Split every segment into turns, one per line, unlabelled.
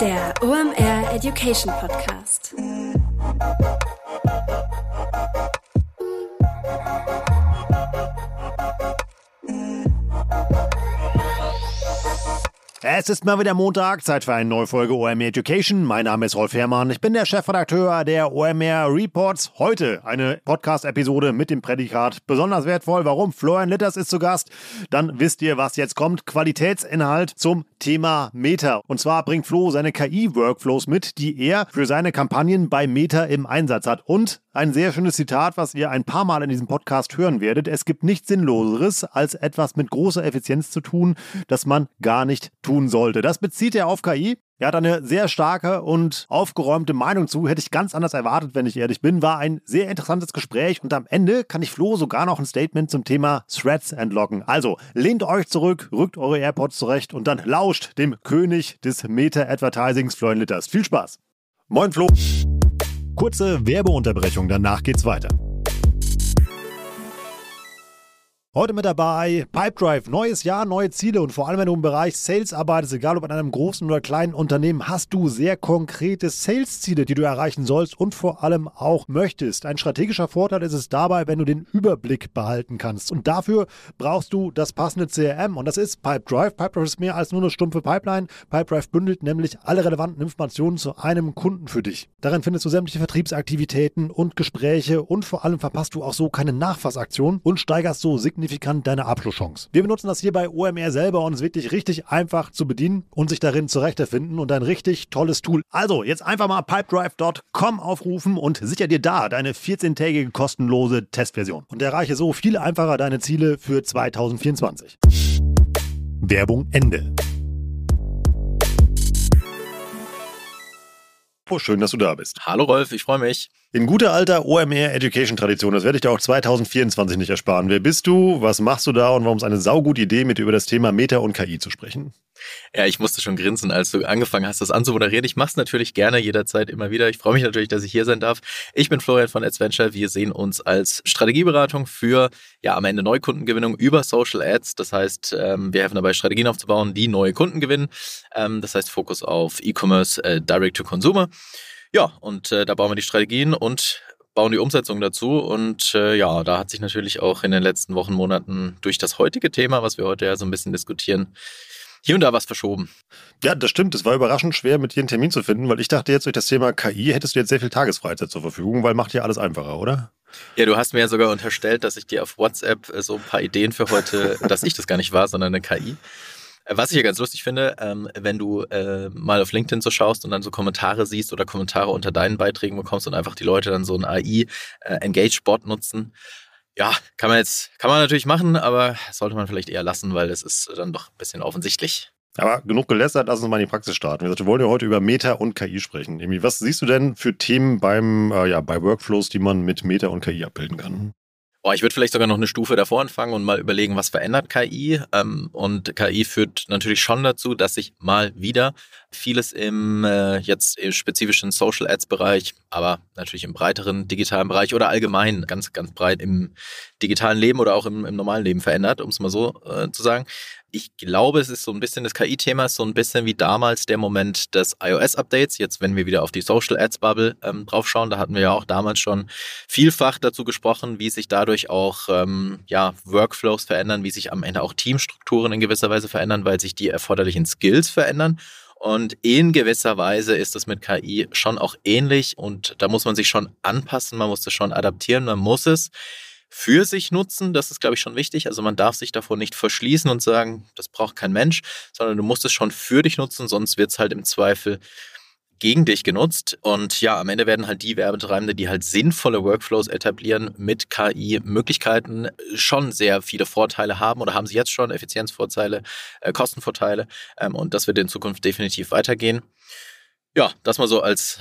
Der OMR Education Podcast.
Es ist mal wieder Montag, Zeit für eine neue Folge OMR Education. Mein Name ist Rolf Herrmann, ich bin der Chefredakteur der OMR Reports. Heute eine Podcast-Episode mit dem Prädikat besonders wertvoll. Warum? Florian Litters ist zu Gast. Dann wisst ihr, was jetzt kommt. Qualitätsinhalt zum Thema Meta. Und zwar bringt Flo seine KI-Workflows mit, die er für seine Kampagnen bei Meta im Einsatz hat. Und ein sehr schönes Zitat, was ihr ein paar Mal in diesem Podcast hören werdet. Es gibt nichts Sinnloseres, als etwas mit großer Effizienz zu tun, das man gar nicht tun sollte. Das bezieht er auf KI. Er hat eine sehr starke und aufgeräumte Meinung zu. Hätte ich ganz anders erwartet, wenn ich ehrlich bin. War ein sehr interessantes Gespräch und am Ende kann ich Flo sogar noch ein Statement zum Thema Threads entlocken. Also lehnt euch zurück, rückt eure AirPods zurecht und dann lauscht dem König des Meta-Advertisings, Florian Litters. Viel Spaß! Moin Flo! Kurze Werbeunterbrechung, danach geht's weiter. Heute mit dabei Pipedrive, neues Jahr, neue Ziele und vor allem, wenn du im Bereich Sales arbeitest, egal ob in einem großen oder kleinen Unternehmen, hast du sehr konkrete Sales-Ziele, die du erreichen sollst und vor allem auch möchtest. Ein strategischer Vorteil ist es dabei, wenn du den Überblick behalten kannst und dafür brauchst du das passende CRM und das ist Pipedrive. Pipedrive ist mehr als nur eine stumpfe Pipeline. Pipedrive bündelt nämlich alle relevanten Informationen zu einem Kunden für dich. Darin findest du sämtliche Vertriebsaktivitäten und Gespräche und vor allem verpasst du auch so keine Nachfassaktion und steigerst so signifikant deine Abschlusschance. Wir benutzen das hier bei OMR selber und es ist wirklich richtig einfach zu bedienen und sich darin zurechtfinden und ein richtig tolles Tool. Also jetzt einfach mal pipedrive.com aufrufen und sicher dir da deine 14-tägige kostenlose Testversion und erreiche so viel einfacher deine Ziele für 2024. Werbung Ende. Oh, schön, dass du da bist.
Hallo Rolf, ich freue mich.
In guter alter OMR Education Tradition, das werde ich dir auch 2024 nicht ersparen. Wer bist du, was machst du da und warum ist eine saugute Idee, mit dir über das Thema Meta und KI zu sprechen?
Ja, ich musste schon grinsen, als du angefangen hast, das anzumoderieren. Ich mache es natürlich gerne, jederzeit, immer wieder. Ich freue mich natürlich, dass ich hier sein darf. Ich bin Florian von Adventure. Wir sehen uns als Strategieberatung für am Ende Neukundengewinnung über Social Ads. Das heißt, wir helfen dabei, Strategien aufzubauen, die neue Kunden gewinnen. Das heißt, Fokus auf E-Commerce, Direct-to-Consumer. Ja, und da bauen wir die Strategien und bauen die Umsetzung dazu. Und da hat sich natürlich auch in den letzten Wochen, Monaten durch das heutige Thema, was wir heute ja so ein bisschen diskutieren, hier und da was verschoben.
Ja, das stimmt. Es war überraschend schwer, mit dir einen Termin zu finden, weil ich dachte jetzt durch das Thema KI hättest du jetzt sehr viel Tagesfreizeit zur Verfügung, weil macht ja alles einfacher, oder?
Ja, du hast mir ja sogar unterstellt, dass ich dir auf WhatsApp so ein paar Ideen für heute, dass ich das gar nicht war, sondern eine KI. Was ich ja ganz lustig finde, wenn du mal auf LinkedIn so schaust und dann so Kommentare siehst oder Kommentare unter deinen Beiträgen bekommst und einfach die Leute dann so ein AI-Engage-Bot nutzen. Ja, kann man natürlich machen, aber sollte man vielleicht eher lassen, weil das ist dann doch ein bisschen offensichtlich.
Aber genug gelästert, lass uns mal in die Praxis starten. Wir wollen ja heute über Meta und KI sprechen. Was siehst du denn für Themen bei Workflows, die man mit Meta und KI abbilden kann?
Ich würde vielleicht sogar noch eine Stufe davor anfangen und mal überlegen, was verändert KI. Und KI führt natürlich schon dazu, dass sich mal wieder vieles im spezifischen Social Ads Bereich, aber natürlich im breiteren digitalen Bereich oder allgemein ganz, ganz breit im digitalen Leben oder auch im normalen Leben verändert, um es mal so zu sagen. Ich glaube, es ist so ein bisschen das KI-Thema, ist so ein bisschen wie damals der Moment des iOS-Updates. Jetzt, wenn wir wieder auf die Social Ads-Bubble draufschauen, da hatten wir ja auch damals schon vielfach dazu gesprochen, wie sich dadurch auch Workflows verändern, wie sich am Ende auch Teamstrukturen in gewisser Weise verändern, weil sich die erforderlichen Skills verändern. Und in gewisser Weise ist es mit KI schon auch ähnlich und da muss man sich schon anpassen, man muss das schon adaptieren, man muss es für sich nutzen, das ist, glaube ich, schon wichtig. Also man darf sich davor nicht verschließen und sagen, das braucht kein Mensch, sondern du musst es schon für dich nutzen, sonst wird es halt im Zweifel gegen dich genutzt. Und ja, am Ende werden halt die Werbetreibende, die halt sinnvolle Workflows etablieren, mit KI-Möglichkeiten schon sehr viele Vorteile haben oder haben sie jetzt schon, Effizienzvorteile, Kostenvorteile. Und das wird in Zukunft definitiv weitergehen. Ja, das mal so als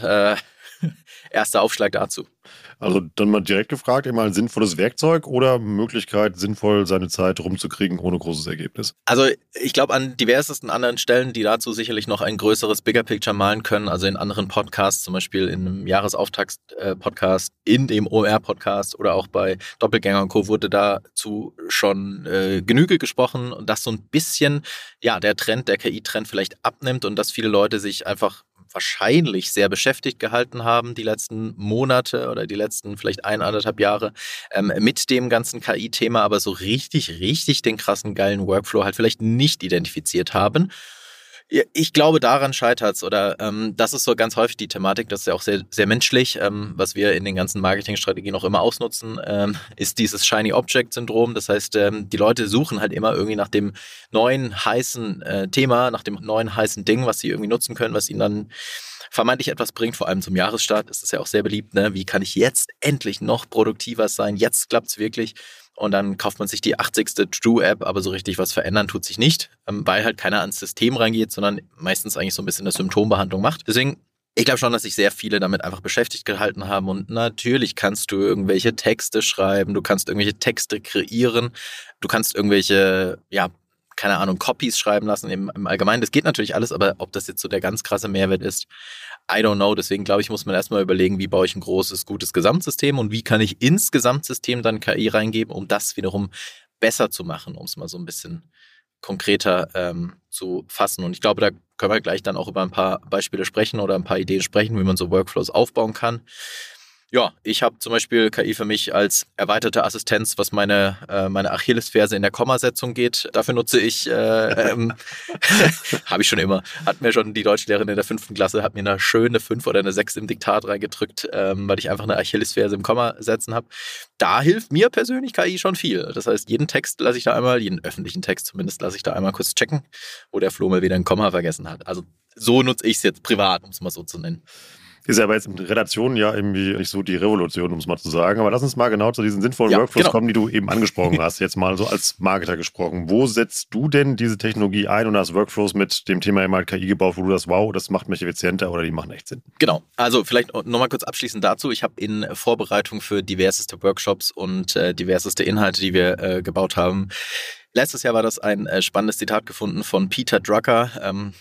erster Aufschlag dazu.
Also dann mal direkt gefragt, immer ein sinnvolles Werkzeug oder Möglichkeit, sinnvoll seine Zeit rumzukriegen ohne großes Ergebnis?
Also ich glaube, an diversesten anderen Stellen, die dazu sicherlich noch ein größeres Bigger Picture malen können, also in anderen Podcasts, zum Beispiel in einem Jahresauftakt-Podcast, in dem OMR-Podcast oder auch bei Doppelgänger und Co. wurde dazu schon Genüge gesprochen und dass so ein bisschen der Trend, der KI-Trend vielleicht abnimmt und dass viele Leute sich einfach wahrscheinlich sehr beschäftigt gehalten haben die letzten Monate oder die letzten vielleicht 1,5 Jahre mit dem ganzen KI-Thema, aber so richtig den krassen geilen Workflow halt vielleicht nicht identifiziert haben. Ja, ich glaube, daran scheitert's oder das ist so ganz häufig die Thematik, das ist ja auch sehr, sehr menschlich, was wir in den ganzen Marketingstrategien auch immer ausnutzen, ist dieses Shiny Object-Syndrom. Das heißt, die Leute suchen halt immer irgendwie nach dem neuen heißen Thema, nach dem neuen heißen Ding, was sie irgendwie nutzen können, was ihnen dann vermeintlich etwas bringt. Vor allem zum Jahresstart ist es ja auch sehr beliebt, ne? Wie kann ich jetzt endlich noch produktiver sein? Jetzt klappt's wirklich. Und dann kauft man sich die 80. To-Do-App, aber so richtig was verändern tut sich nicht, weil halt keiner ans System reingeht, sondern meistens eigentlich so ein bisschen eine Symptombehandlung macht. Deswegen, ich glaube schon, dass sich sehr viele damit einfach beschäftigt gehalten haben. Und natürlich kannst du irgendwelche Texte schreiben, du kannst irgendwelche Texte kreieren, du kannst irgendwelche, keine Ahnung, Copies schreiben lassen im Allgemeinen. Das geht natürlich alles, aber ob das jetzt so der ganz krasse Mehrwert ist, I don't know. Deswegen glaube ich, muss man erstmal überlegen, wie baue ich ein großes, gutes Gesamtsystem und wie kann ich ins Gesamtsystem dann KI reingeben, um das wiederum besser zu machen, um es mal so ein bisschen konkreter zu fassen. Und ich glaube, da können wir gleich dann auch über ein paar Beispiele sprechen oder ein paar Ideen sprechen, wie man so Workflows aufbauen kann. Ja, ich habe zum Beispiel KI für mich als erweiterte Assistenz, was meine Achillesferse in der Kommasetzung geht. Dafür nutze ich, habe ich schon immer, hat mir schon die Deutschlehrerin in der 5. Klasse, hat mir eine schöne 5 oder eine 6 im Diktat reingedrückt, weil ich einfach eine Achillesferse im Komma setzen habe. Da hilft mir persönlich KI schon viel. Das heißt, jeden Text lasse ich da einmal, jeden öffentlichen Text zumindest, lasse ich da einmal kurz checken, wo der Flo mal wieder ein Komma vergessen hat. Also so nutze ich es jetzt privat, um es mal so zu nennen.
Ist ja aber jetzt in Redaktionen ja irgendwie nicht so die Revolution, um es mal zu sagen. Aber lass uns mal genau zu diesen sinnvollen Workflows kommen, die du eben angesprochen hast, jetzt mal so als Marketer gesprochen. Wo setzt du denn diese Technologie ein und hast Workflows mit dem Thema eben halt KI gebaut, wo du das, wow, das macht mich effizienter oder die machen echt Sinn?
Genau, also vielleicht nochmal kurz abschließend dazu. Ich habe in Vorbereitung für diverseste Workshops und diverseste Inhalte, die wir gebaut haben, letztes Jahr war das ein spannendes Zitat gefunden von Peter Drucker,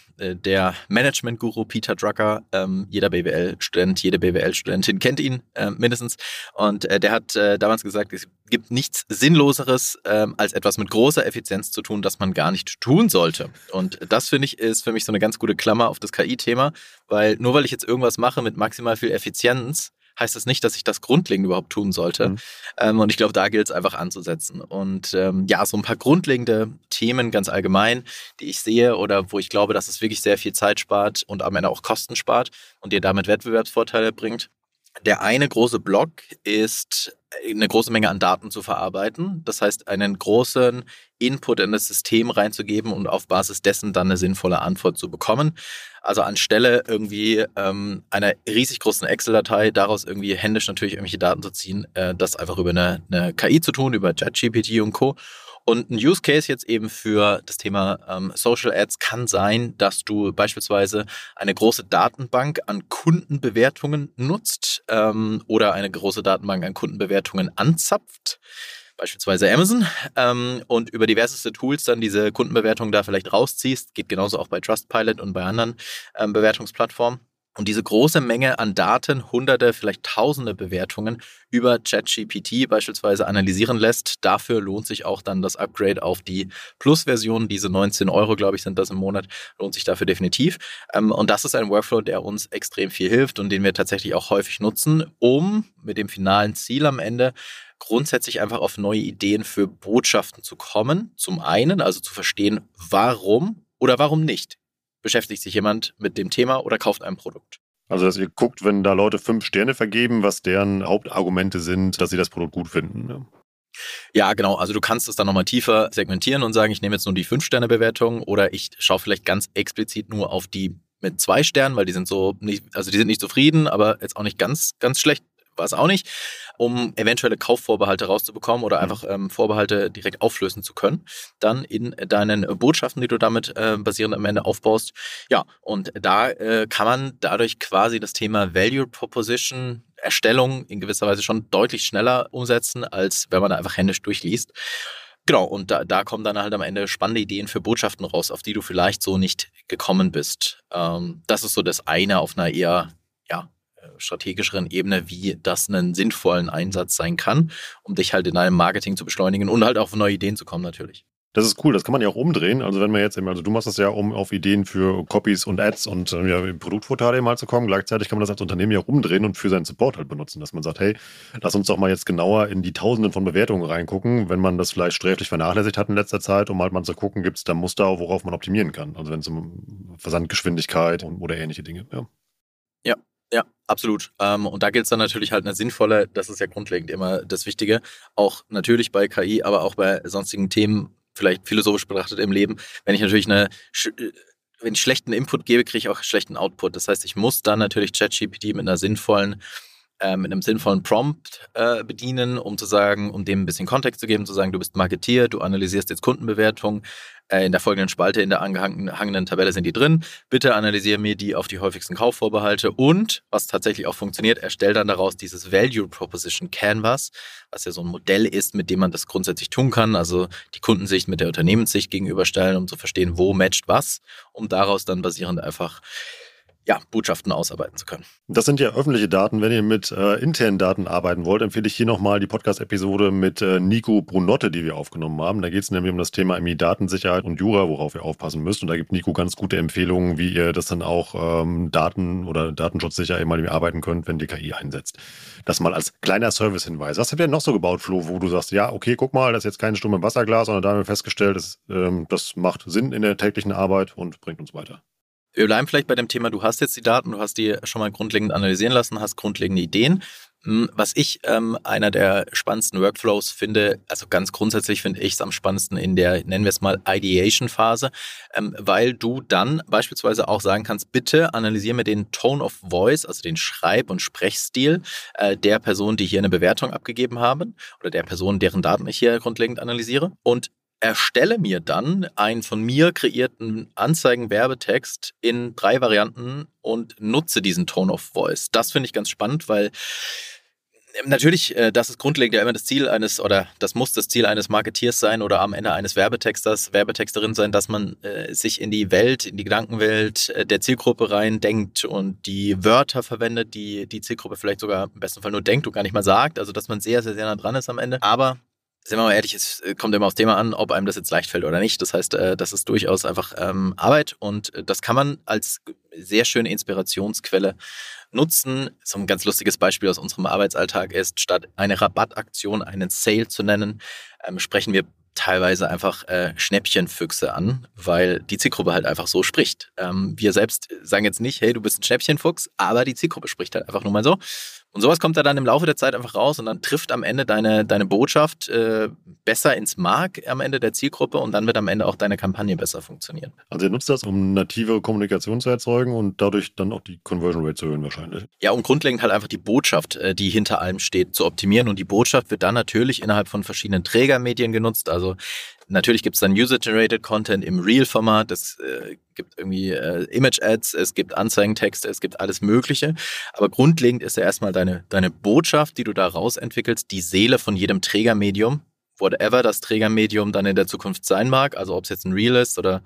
der Management-Guru Peter Drucker. Jeder BWL-Student, jede BWL-Studentin kennt ihn mindestens. Und der hat damals gesagt, es gibt nichts Sinnloseres, als etwas mit großer Effizienz zu tun, das man gar nicht tun sollte. Und das, finde ich, ist für mich so eine ganz gute Klammer auf das KI-Thema, weil nur weil ich jetzt irgendwas mache mit maximal viel Effizienz, heißt das nicht, dass ich das grundlegend überhaupt tun sollte. Und ich glaube, da gilt es einfach anzusetzen. Und so ein paar grundlegende Themen ganz allgemein, die ich sehe oder wo ich glaube, dass es wirklich sehr viel Zeit spart und am Ende auch Kosten spart und dir damit Wettbewerbsvorteile bringt. Der eine große Block ist, eine große Menge an Daten zu verarbeiten. Das heißt, einen großen Input in das System reinzugeben und auf Basis dessen dann eine sinnvolle Antwort zu bekommen. Also anstelle irgendwie einer riesig großen Excel-Datei, daraus irgendwie händisch natürlich irgendwelche Daten zu ziehen, das einfach über eine KI zu tun, über ChatGPT und Co. Und ein Use Case jetzt eben für das Thema Social Ads kann sein, dass du beispielsweise eine große Datenbank an Kundenbewertungen nutzt oder eine große Datenbank an Kundenbewertungen anzapft, beispielsweise Amazon, und über diverseste Tools dann diese Kundenbewertungen da vielleicht rausziehst. Geht genauso auch bei Trustpilot und bei anderen Bewertungsplattformen. Und diese große Menge an Daten, hunderte, vielleicht tausende Bewertungen über ChatGPT beispielsweise analysieren lässt. Dafür lohnt sich auch dann das Upgrade auf die Plus-Version. Diese 19 €, glaube ich, sind das im Monat, lohnt sich dafür definitiv. Und das ist ein Workflow, der uns extrem viel hilft und den wir tatsächlich auch häufig nutzen, um mit dem finalen Ziel am Ende grundsätzlich einfach auf neue Ideen für Botschaften zu kommen. Zum einen, also zu verstehen, warum oder warum nicht beschäftigt sich jemand mit dem Thema oder kauft ein Produkt.
Also, dass ihr guckt, wenn da Leute 5 Sterne vergeben, was deren Hauptargumente sind, dass sie das Produkt gut finden. Ne?
Ja, genau. Also du kannst es dann nochmal tiefer segmentieren und sagen, ich nehme jetzt nur die 5-Sterne-Bewertung oder ich schaue vielleicht ganz explizit nur auf die mit 2 Sternen, weil die sind so nicht, also die sind nicht zufrieden, aber jetzt auch nicht ganz, ganz schlecht. War es auch nicht, um eventuelle Kaufvorbehalte rauszubekommen oder einfach Vorbehalte direkt auflösen zu können, dann in deinen Botschaften, die du damit basierend am Ende aufbaust. Ja, und da kann man dadurch quasi das Thema Value Proposition Erstellung in gewisser Weise schon deutlich schneller umsetzen, als wenn man da einfach händisch durchliest. Genau, und da kommen dann halt am Ende spannende Ideen für Botschaften raus, auf die du vielleicht so nicht gekommen bist. Das ist so das eine auf einer eher, strategischeren Ebene, wie das einen sinnvollen Einsatz sein kann, um dich halt in deinem Marketing zu beschleunigen und halt auch auf neue Ideen zu kommen natürlich.
Das ist cool, das kann man ja auch umdrehen. Also wenn man jetzt, also du machst das ja, um auf Ideen für Copies und Ads und in Produktvorteile mal zu kommen. Gleichzeitig kann man das als Unternehmen ja auch umdrehen und für seinen Support halt benutzen, dass man sagt, hey, lass uns doch mal jetzt genauer in die Tausenden von Bewertungen reingucken, wenn man das vielleicht sträflich vernachlässigt hat in letzter Zeit, um halt mal zu gucken, gibt es da Muster, worauf man optimieren kann. Also wenn es um Versandgeschwindigkeit oder ähnliche Dinge, ja.
Ja, absolut. Und da gilt es dann natürlich halt eine sinnvolle, das ist ja grundlegend immer das Wichtige, auch natürlich bei KI, aber auch bei sonstigen Themen, vielleicht philosophisch betrachtet im Leben, wenn ich natürlich wenn ich schlechten Input gebe, kriege ich auch schlechten Output. Das heißt, ich muss dann natürlich ChatGPT mit einem sinnvollen Prompt bedienen, um dem ein bisschen Kontext zu geben, zu sagen, du bist Marketier, du analysierst jetzt Kundenbewertungen, in der folgenden Spalte in der angehangenen Tabelle sind die drin. Bitte analysiere mir die auf die häufigsten Kaufvorbehalte und, was tatsächlich auch funktioniert, erstell dann daraus dieses Value Proposition Canvas, was ja so ein Modell ist, mit dem man das grundsätzlich tun kann, also die Kundensicht mit der Unternehmenssicht gegenüberstellen, um zu verstehen, wo matcht was, um daraus dann basierend einfach Botschaften ausarbeiten zu können.
Das sind ja öffentliche Daten. Wenn ihr mit internen Daten arbeiten wollt, empfehle ich hier nochmal die Podcast-Episode mit Nico Brunotte, die wir aufgenommen haben. Da geht es nämlich um das Thema Datensicherheit und Jura, worauf ihr aufpassen müsst. Und da gibt Nico ganz gute Empfehlungen, wie ihr das dann auch Daten- oder datenschutzsicher mal arbeiten könnt, wenn ihr KI einsetzt. Das mal als kleiner Service-Hinweis. Was habt ihr denn noch so gebaut, Flo, wo du sagst, ja, okay, guck mal, das ist jetzt kein Stumm im Wasserglas, sondern da haben wir festgestellt, das macht Sinn in der täglichen Arbeit und bringt uns weiter.
Wir bleiben vielleicht bei dem Thema, du hast jetzt die Daten, du hast die schon mal grundlegend analysieren lassen, hast grundlegende Ideen. Was ich einer der spannendsten Workflows finde, also ganz grundsätzlich finde ich es am spannendsten in der, nennen wir es mal, Ideation-Phase, weil du dann beispielsweise auch sagen kannst, bitte analysiere mir den Tone of Voice, also den Schreib- und Sprechstil der Person, die hier eine Bewertung abgegeben haben oder der Person, deren Daten ich hier grundlegend analysiere und erstelle mir dann einen von mir kreierten Anzeigen-Werbetext in 3 Varianten und nutze diesen Tone of Voice. Das finde ich ganz spannend, weil natürlich, das ist grundlegend ja immer das Ziel das muss das Ziel eines Marketeers sein oder am Ende eines Werbetexterin sein, dass man sich in die Gedankenwelt der Zielgruppe rein denkt und die Wörter verwendet, die die Zielgruppe vielleicht sogar im besten Fall nur denkt und gar nicht mal sagt. Also, dass man sehr, sehr, sehr nah dran ist am Ende. Aber sind wir mal ehrlich, es kommt immer aufs Thema an, ob einem das jetzt leicht fällt oder nicht. Das heißt, das ist durchaus einfach Arbeit und das kann man als sehr schöne Inspirationsquelle nutzen. So ein ganz lustiges Beispiel aus unserem Arbeitsalltag ist, statt eine Rabattaktion einen Sale zu nennen, sprechen wir teilweise einfach Schnäppchenfüchse an, weil die Zielgruppe halt einfach so spricht. Wir selbst sagen jetzt nicht, hey, du bist ein Schnäppchenfuchs, aber die Zielgruppe spricht halt einfach nur mal so. Und sowas kommt da dann im Laufe der Zeit einfach raus und dann trifft am Ende deine Botschaft besser ins Mark am Ende der Zielgruppe und dann wird am Ende auch deine Kampagne besser funktionieren.
Also ihr nutzt das, um native Kommunikation zu erzeugen und dadurch dann auch die Conversion Rate zu erhöhen wahrscheinlich.
Ja, um grundlegend halt einfach die Botschaft, die hinter allem steht, zu optimieren und die Botschaft wird dann natürlich innerhalb von verschiedenen Trägermedien genutzt, also natürlich gibt es dann User-Generated Content im Reel-Format, es gibt irgendwie Image-Ads, es gibt Anzeigentexte, es gibt alles Mögliche. Aber grundlegend ist ja erstmal deine Botschaft, die du da rausentwickelst, die Seele von jedem Trägermedium, whatever das Trägermedium dann in der Zukunft sein mag, also ob es jetzt ein Reel ist oder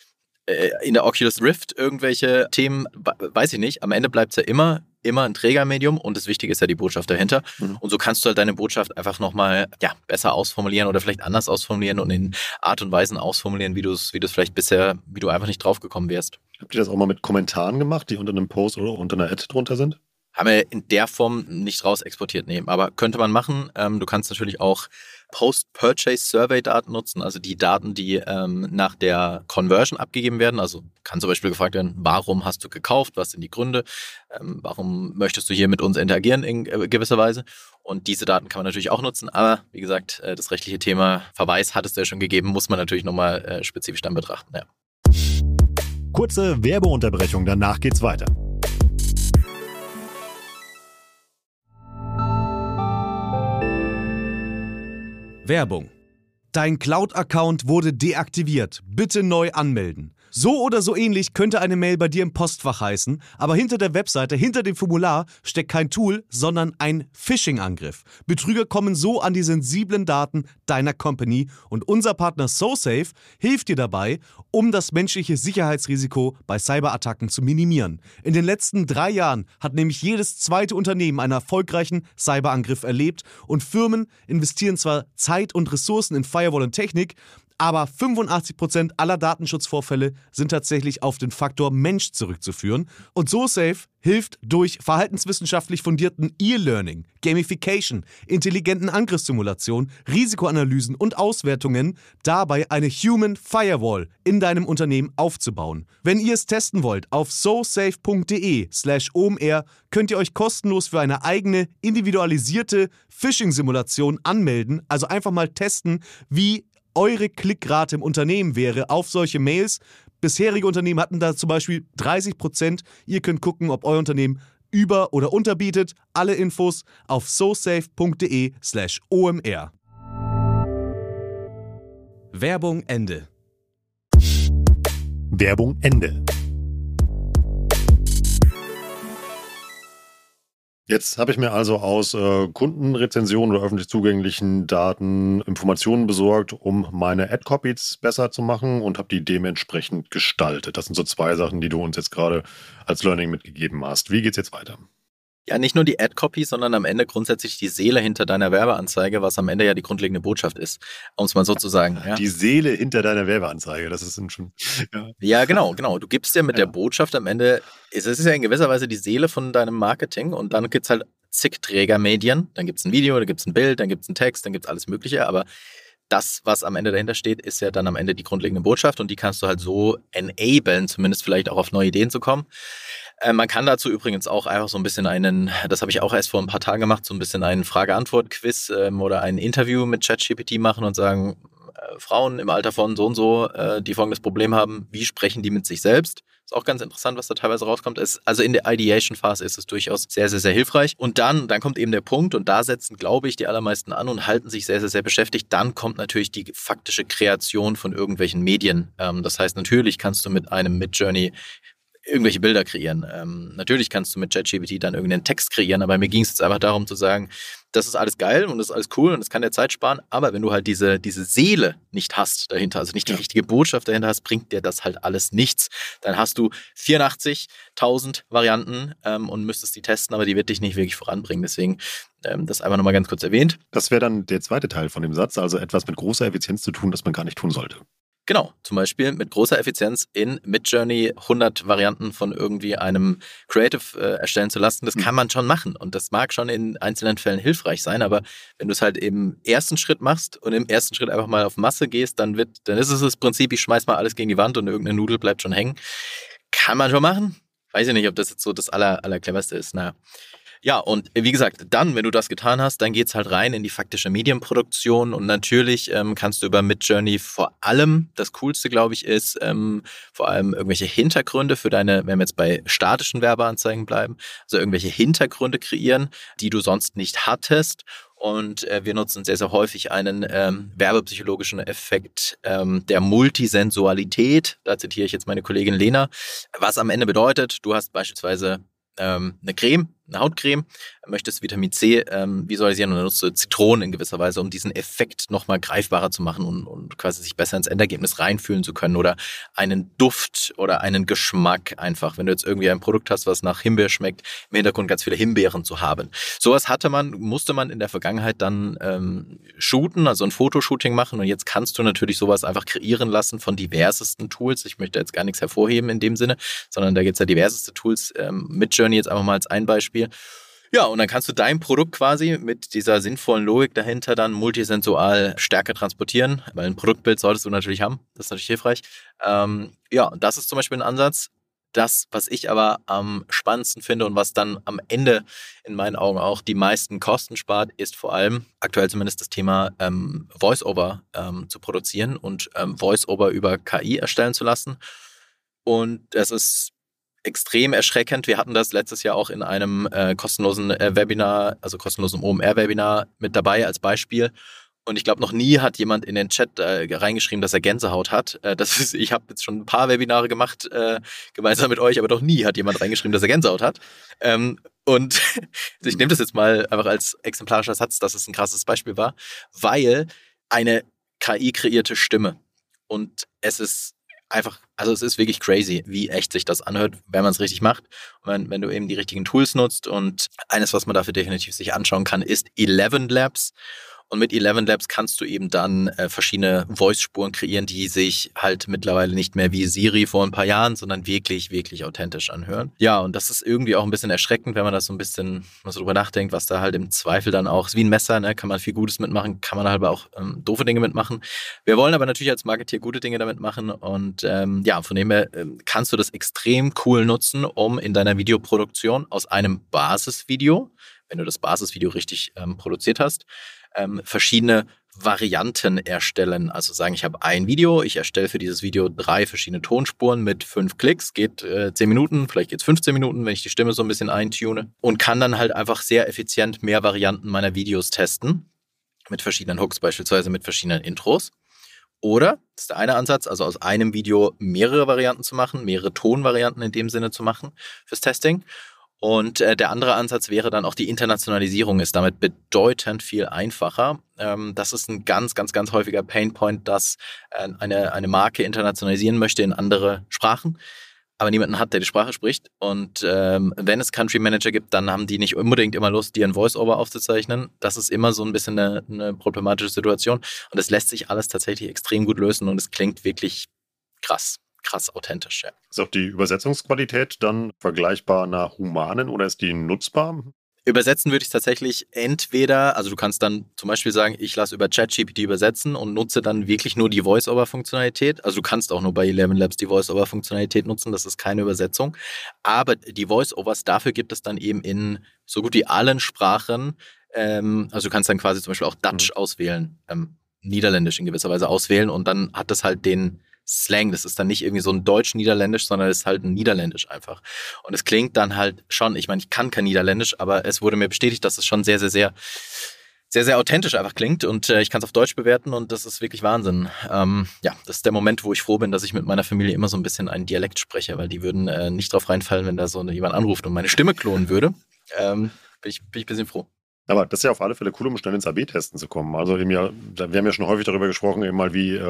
in der Oculus Rift irgendwelche Themen, weiß ich nicht. Am Ende bleibt es ja immer ein Trägermedium und das Wichtige ist ja die Botschaft dahinter. Mhm. Und so kannst du halt deine Botschaft einfach nochmal besser ausformulieren oder vielleicht anders ausformulieren und in Art und Weisen ausformulieren, wie du vielleicht bisher, wie du einfach nicht drauf gekommen wärst.
Habt ihr das auch mal mit Kommentaren gemacht, die unter einem Post oder unter einer Ad drunter sind?
Haben wir in der Form nicht raus exportiert, nee. Aber könnte man machen. Du kannst natürlich auch Post-Purchase-Survey-Daten nutzen, also die Daten, die nach der Conversion abgegeben werden. Also kann zum Beispiel gefragt werden, warum hast du gekauft, was sind die Gründe, warum möchtest du hier mit uns interagieren in gewisser Weise. Und diese Daten kann man natürlich auch nutzen, aber wie gesagt, das rechtliche Thema Verweis hattest du ja schon gegeben, muss man natürlich nochmal spezifisch dann betrachten. Ja.
Kurze Werbeunterbrechung, danach geht's weiter.
Werbung. Dein Cloud-Account wurde deaktiviert. Bitte neu anmelden. So oder so ähnlich könnte eine Mail bei dir im Postfach heißen, aber hinter der Webseite, hinter dem Formular steckt kein Tool, sondern ein Phishing-Angriff. Betrüger kommen so an die sensiblen Daten deiner Company und unser Partner SoSafe hilft dir dabei, um das menschliche Sicherheitsrisiko bei Cyberattacken zu minimieren. In den letzten 3 Jahren hat nämlich jedes zweite Unternehmen einen erfolgreichen Cyberangriff erlebt und Firmen investieren zwar Zeit und Ressourcen in Firewall und Technik, Aber 85% aller Datenschutzvorfälle sind tatsächlich auf den Faktor Mensch zurückzuführen. Und SoSafe hilft durch verhaltenswissenschaftlich fundierten E-Learning, Gamification, intelligenten Angriffssimulationen, Risikoanalysen und Auswertungen dabei eine Human Firewall in deinem Unternehmen aufzubauen. Wenn ihr es testen wollt, auf sosafe.de/omr könnt ihr euch kostenlos für eine eigene individualisierte Phishing-Simulation anmelden. Also einfach mal testen, wie eure Klickrate im Unternehmen wäre auf solche Mails. Bisherige Unternehmen hatten da zum Beispiel 30%. Ihr könnt gucken, ob euer Unternehmen über- oder unterbietet. Alle Infos auf sosafe.de/omr. Werbung Ende.
Werbung Ende. Jetzt habe ich mir also aus Kundenrezensionen oder öffentlich zugänglichen Daten Informationen besorgt, um meine Ad-Copies besser zu machen und habe die dementsprechend gestaltet. Das sind so 2 Sachen, die du uns jetzt gerade als Learning mitgegeben hast. Wie geht's jetzt weiter?
Ja, nicht nur die Ad-Copy, sondern am Ende grundsätzlich die Seele hinter deiner Werbeanzeige, was am Ende ja die grundlegende Botschaft ist, um es mal so zu sagen. Ja.
Die Seele hinter deiner Werbeanzeige, das ist schon...
Ja, genau. Du gibst ja mit der Botschaft am Ende, es ist ja in gewisser Weise die Seele von deinem Marketing und dann gibt es halt zig Trägermedien, dann gibt es ein Video, dann gibt es ein Bild, dann gibt es einen Text, dann gibt es alles Mögliche, aber das, was am Ende dahinter steht, ist ja dann am Ende die grundlegende Botschaft und die kannst du halt so enablen, zumindest vielleicht auch auf neue Ideen zu kommen. Man kann dazu übrigens auch einfach so ein bisschen das habe ich auch erst vor ein paar Tagen gemacht, so ein bisschen einen Frage-Antwort-Quiz oder ein Interview mit ChatGPT machen und sagen, Frauen im Alter von so und so, die folgendes Problem haben, wie sprechen die mit sich selbst? Ist auch ganz interessant, was da teilweise rauskommt. Also in der Ideation-Phase ist es durchaus sehr, sehr, sehr hilfreich. Und dann kommt eben der Punkt und da setzen, glaube ich, die allermeisten an und halten sich sehr, sehr, sehr beschäftigt. Dann kommt natürlich die faktische Kreation von irgendwelchen Medien. Das heißt, natürlich kannst du mit einem Midjourney irgendwelche Bilder kreieren. Natürlich kannst du mit ChatGPT dann irgendeinen Text kreieren, aber mir ging es jetzt einfach darum zu sagen, das ist alles geil und das ist alles cool und das kann dir Zeit sparen, aber wenn du halt diese Seele nicht hast dahinter, also nicht die richtige Botschaft dahinter hast, bringt dir das halt alles nichts. Dann hast du 84.000 Varianten und müsstest die testen, aber die wird dich nicht wirklich voranbringen. Deswegen das einfach nochmal ganz kurz erwähnt.
Das wäre dann der zweite Teil von dem Satz, also etwas mit großer Effizienz zu tun, das man gar nicht tun sollte.
Genau, zum Beispiel mit großer Effizienz in Midjourney 100 Varianten von irgendwie einem Creative erstellen zu lassen. Das kann man schon machen und das mag schon in einzelnen Fällen hilfreich sein, aber wenn du es halt im ersten Schritt machst und im ersten Schritt einfach mal auf Masse gehst, dann ist es das Prinzip, ich schmeiß mal alles gegen die Wand und irgendeine Nudel bleibt schon hängen. Kann man schon machen. Weiß ich nicht, ob das jetzt so das Allercleverste ist. Naja. Ja, und wie gesagt, dann, wenn du das getan hast, dann geht's halt rein in die faktische Medienproduktion und natürlich kannst du über Midjourney vor allem, das Coolste, glaube ich, ist vor allem irgendwelche Hintergründe für wenn wir jetzt bei statischen Werbeanzeigen bleiben, also irgendwelche Hintergründe kreieren, die du sonst nicht hattest. Und wir nutzen sehr, sehr häufig einen werbepsychologischen Effekt der Multisensualität. Da zitiere ich jetzt meine Kollegin Lena. Was am Ende bedeutet, du hast beispielsweise eine Hautcreme, möchtest Vitamin C visualisieren und dann nutzt du Zitronen in gewisser Weise, um diesen Effekt nochmal greifbarer zu machen und quasi sich besser ins Endergebnis reinfühlen zu können oder einen Duft oder einen Geschmack einfach, wenn du jetzt irgendwie ein Produkt hast, was nach Himbeer schmeckt, im Hintergrund ganz viele Himbeeren zu haben. Sowas musste man in der Vergangenheit dann shooten, also ein Fotoshooting machen und jetzt kannst du natürlich sowas einfach kreieren lassen von diversesten Tools. Ich möchte jetzt gar nichts hervorheben in dem Sinne, sondern da gibt es ja diverseste Tools. Midjourney jetzt einfach mal als ein Beispiel. Ja, und dann kannst du dein Produkt quasi mit dieser sinnvollen Logik dahinter dann multisensual stärker transportieren, weil ein Produktbild solltest du natürlich haben, das ist natürlich hilfreich. Ja, das ist zum Beispiel ein Ansatz. Das, was ich aber am spannendsten finde und was dann am Ende in meinen Augen auch die meisten Kosten spart, ist vor allem aktuell zumindest das Thema Voice-Over zu produzieren und Voice-Over über KI erstellen zu lassen. Und das ist extrem erschreckend. Wir hatten das letztes Jahr auch in einem kostenlosen Webinar, also kostenlosen OMR-Webinar mit dabei als Beispiel. Und ich glaube, noch nie hat jemand in den Chat reingeschrieben, dass er Gänsehaut hat. Ich habe jetzt schon ein paar Webinare gemacht, gemeinsam mit euch, aber noch nie hat jemand reingeschrieben, dass er Gänsehaut hat. Und ich nehme das jetzt mal einfach als exemplarischer Satz, dass es ein krasses Beispiel war, weil eine KI-kreierte Stimme und es ist einfach, also es ist wirklich crazy, wie echt sich das anhört, wenn man es richtig macht. Und wenn du eben die richtigen Tools nutzt und eines, was man dafür definitiv sich anschauen kann, ist 11 Labs. Und mit ElevenLabs kannst du eben dann verschiedene Voice-Spuren kreieren, die sich halt mittlerweile nicht mehr wie Siri vor ein paar Jahren, sondern wirklich, wirklich authentisch anhören. Ja, und das ist irgendwie auch ein bisschen erschreckend, wenn man das so ein bisschen mal so drüber nachdenkt, was da halt im Zweifel dann auch, ist wie ein Messer, ne? Kann man viel Gutes mitmachen, kann man halt aber auch doofe Dinge mitmachen. Wir wollen aber natürlich als Marketeer gute Dinge damit machen und von dem her kannst du das extrem cool nutzen, um in deiner Videoproduktion aus einem Basisvideo, wenn du das Basisvideo richtig produziert hast, verschiedene Varianten erstellen. Also sagen, ich habe ein Video, ich erstelle für dieses Video 3 verschiedene Tonspuren mit 5 Klicks, geht 10 Minuten, vielleicht geht es 15 Minuten, wenn ich die Stimme so ein bisschen eintune und kann dann halt einfach sehr effizient mehr Varianten meiner Videos testen, mit verschiedenen Hooks, beispielsweise mit verschiedenen Intros. Oder, das ist der eine Ansatz, also aus einem Video mehrere Varianten zu machen, mehrere Tonvarianten in dem Sinne zu machen fürs Testing. Und der andere Ansatz wäre dann auch die Internationalisierung, ist damit bedeutend viel einfacher. Das ist ein ganz, ganz, ganz häufiger Painpoint, dass eine Marke internationalisieren möchte in andere Sprachen, aber niemanden hat, der die Sprache spricht. Und wenn es Country Manager gibt, dann haben die nicht unbedingt immer Lust, dir ein Voice-Over aufzuzeichnen. Das ist immer so ein bisschen eine problematische Situation. Und es lässt sich alles tatsächlich extrem gut lösen und es klingt wirklich krass authentisch. Ja.
Ist auch die Übersetzungsqualität dann vergleichbar einer humanen oder ist die nutzbar?
Übersetzen würde ich tatsächlich entweder, also du kannst dann zum Beispiel sagen, ich lasse über ChatGPT übersetzen und nutze dann wirklich nur die Voice-Over-Funktionalität. Also du kannst auch nur bei ElevenLabs die Voice-Over-Funktionalität nutzen, das ist keine Übersetzung. Aber die Voice-Overs, dafür gibt es dann eben in so gut wie allen Sprachen, also du kannst dann quasi zum Beispiel auch Dutch auswählen, Niederländisch in gewisser Weise auswählen und dann hat das halt den Slang, das ist dann nicht irgendwie so ein Deutsch-Niederländisch, sondern es ist halt ein Niederländisch einfach. Und es klingt dann halt schon, ich meine, ich kann kein Niederländisch, aber es wurde mir bestätigt, dass es schon sehr, sehr, sehr, sehr, sehr authentisch einfach klingt und ich kann es auf Deutsch bewerten und das ist wirklich Wahnsinn. Das ist der Moment, wo ich froh bin, dass ich mit meiner Familie immer so ein bisschen einen Dialekt spreche, weil die würden nicht drauf reinfallen, wenn da so jemand anruft und meine Stimme klonen würde. Bin ich ein bisschen froh.
Aber das ist ja auf alle Fälle cool, um schnell ins AB-Testen zu kommen. Also wir haben ja schon häufig darüber gesprochen, eben mal wie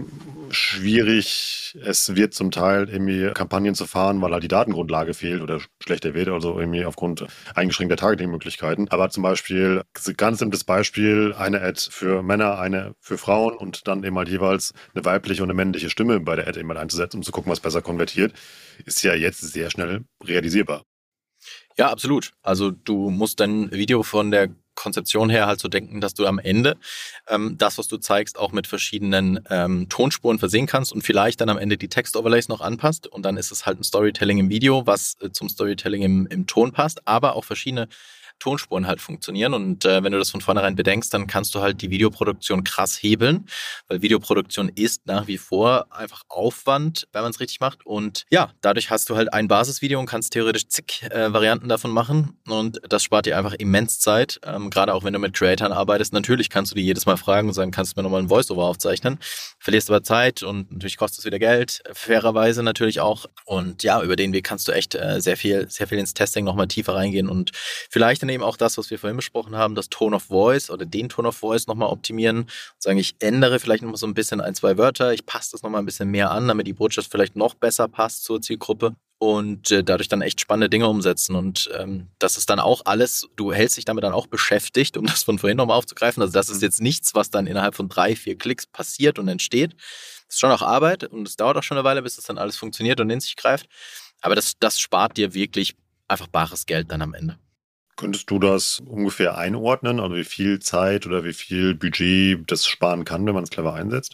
schwierig es wird zum Teil irgendwie Kampagnen zu fahren, weil halt die Datengrundlage fehlt oder schlechter wird, also irgendwie aufgrund eingeschränkter Targeting-Möglichkeiten. Aber zum Beispiel, ganz simples Beispiel, eine Ad für Männer, eine für Frauen und dann eben halt jeweils eine weibliche und eine männliche Stimme bei der Ad eben mal einzusetzen, um zu gucken, was besser konvertiert, ist ja jetzt sehr schnell realisierbar.
Ja, absolut. Also du musst dein Video von der Konzeption her halt so denken, dass du am Ende das, was du zeigst, auch mit verschiedenen Tonspuren versehen kannst und vielleicht dann am Ende die Text-Overlays noch anpasst und dann ist es halt ein Storytelling im Video, was zum Storytelling im Ton passt, aber auch verschiedene Tonspuren halt funktionieren und wenn du das von vornherein bedenkst, dann kannst du halt die Videoproduktion krass hebeln, weil Videoproduktion ist nach wie vor einfach Aufwand, wenn man es richtig macht und ja, dadurch hast du halt ein Basisvideo und kannst theoretisch zig Varianten davon machen und das spart dir einfach immens Zeit, gerade auch wenn du mit Creatoren arbeitest, natürlich kannst du die jedes Mal fragen und sagen, kannst du mir nochmal ein Voice-Over aufzeichnen, verlierst aber Zeit und natürlich kostet es wieder Geld, fairerweise natürlich auch und ja, über den Weg kannst du echt sehr viel ins Testing nochmal tiefer reingehen und vielleicht dann eben auch das, was wir vorhin besprochen haben, das Tone of Voice oder den Tone of Voice nochmal optimieren und sagen, ich ändere vielleicht nochmal so ein bisschen 1, 2 Wörter, ich passe das nochmal ein bisschen mehr an, damit die Botschaft vielleicht noch besser passt zur Zielgruppe und dadurch dann echt spannende Dinge umsetzen und das ist dann auch alles, du hältst dich damit dann auch beschäftigt, um das von vorhin nochmal aufzugreifen, also das ist jetzt nichts, was dann innerhalb von 3, 4 Klicks passiert und entsteht, das ist schon auch Arbeit und es dauert auch schon eine Weile, bis das dann alles funktioniert und in sich greift, aber das spart dir wirklich einfach bares Geld dann am Ende.
Könntest du das ungefähr einordnen, also wie viel Zeit oder wie viel Budget das sparen kann, wenn man es clever einsetzt?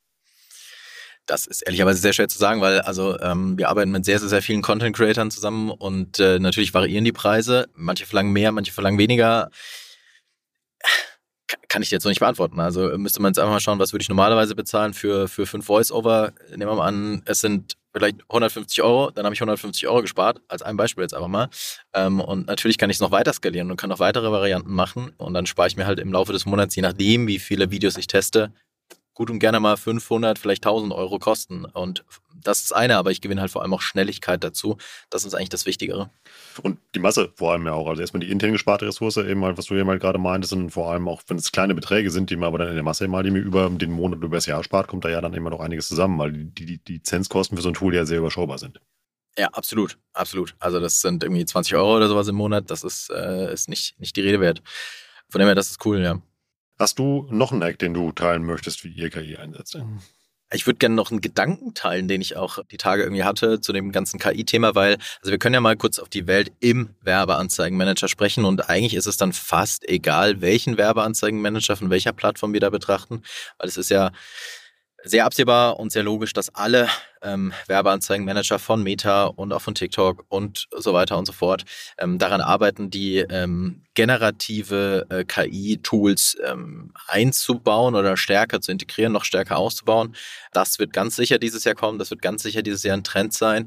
Das ist ehrlicherweise sehr schwer zu sagen, weil also wir arbeiten mit sehr, sehr, sehr vielen Content-Creatern zusammen und natürlich variieren die Preise. Manche verlangen mehr, manche verlangen weniger. Kann ich jetzt noch nicht beantworten. Also müsste man jetzt einfach mal schauen, was würde ich normalerweise bezahlen für 5 Voice-Over. Nehmen wir mal an, es sind vielleicht 150 €, dann habe ich 150 € gespart, als ein Beispiel jetzt einfach mal. Und natürlich kann ich es noch weiter skalieren und kann noch weitere Varianten machen und dann spare ich mir halt im Laufe des Monats, je nachdem, wie viele Videos ich teste, gut und gerne mal 500, vielleicht 1.000 € kosten. Und das ist eine, aber ich gewinne halt vor allem auch Schnelligkeit dazu. Das ist eigentlich das Wichtigere.
Und die Masse vor allem ja auch. Also erstmal die intern gesparte Ressource, eben halt, was du eben halt gerade meintest, und vor allem auch, wenn es kleine Beträge sind, die man aber dann in der Masse mal, die mir über den Monat oder über das Jahr spart, kommt da ja dann immer noch einiges zusammen, weil die Lizenzkosten für so ein Tool ja sehr überschaubar sind.
Ja, absolut, absolut. Also das sind irgendwie 20 € oder sowas im Monat. Das ist nicht die Rede wert. Von dem her, das ist cool, ja.
Hast du noch einen Hack, den du teilen möchtest, wie ihr KI einsetzt?
Ich würde gerne noch einen Gedanken teilen, den ich auch die Tage irgendwie hatte zu dem ganzen KI-Thema, weil, also wir können ja mal kurz auf die Welt im Werbeanzeigenmanager sprechen und eigentlich ist es dann fast egal, welchen Werbeanzeigenmanager von welcher Plattform wir da betrachten, weil es ist ja sehr absehbar und sehr logisch, dass alle Werbeanzeigenmanager von Meta und auch von TikTok und so weiter und so fort daran arbeiten, die generative KI-Tools einzubauen oder stärker zu integrieren, noch stärker auszubauen. Das wird ganz sicher dieses Jahr kommen, das wird ganz sicher dieses Jahr ein Trend sein.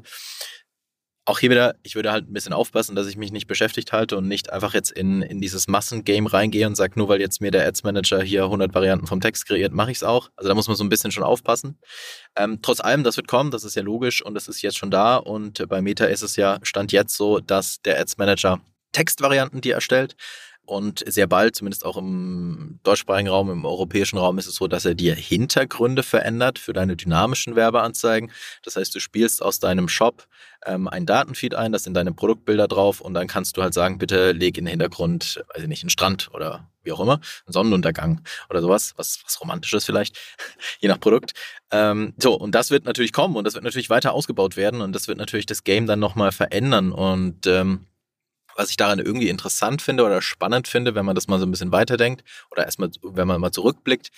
Auch hier wieder, ich würde halt ein bisschen aufpassen, dass ich mich nicht beschäftigt halte und nicht einfach jetzt in dieses Massengame reingehe und sage, nur weil jetzt mir der Ads Manager hier 100 Varianten vom Text kreiert, mache ich es auch. Also da muss man so ein bisschen schon aufpassen. Trotz allem, das wird kommen, das ist ja logisch und das ist jetzt schon da. Und bei Meta ist es ja, Stand jetzt so, dass der Ads Manager Textvarianten dir erstellt. Und sehr bald, zumindest auch im deutschsprachigen Raum, im europäischen Raum, ist es so, dass er dir Hintergründe verändert für deine dynamischen Werbeanzeigen. Das heißt, du spielst aus deinem Shop ein Datenfeed ein, das sind deine Produktbilder drauf und dann kannst du halt sagen, bitte leg in den Hintergrund, weiß ich nicht, einen Strand oder wie auch immer, einen Sonnenuntergang oder sowas, was Romantisches vielleicht, je nach Produkt. Und das wird natürlich kommen und das wird natürlich weiter ausgebaut werden und das wird natürlich das Game dann nochmal verändern und was ich daran irgendwie interessant finde oder spannend finde, wenn man das mal so ein bisschen weiterdenkt oder erstmal, wenn man mal zurückblickt,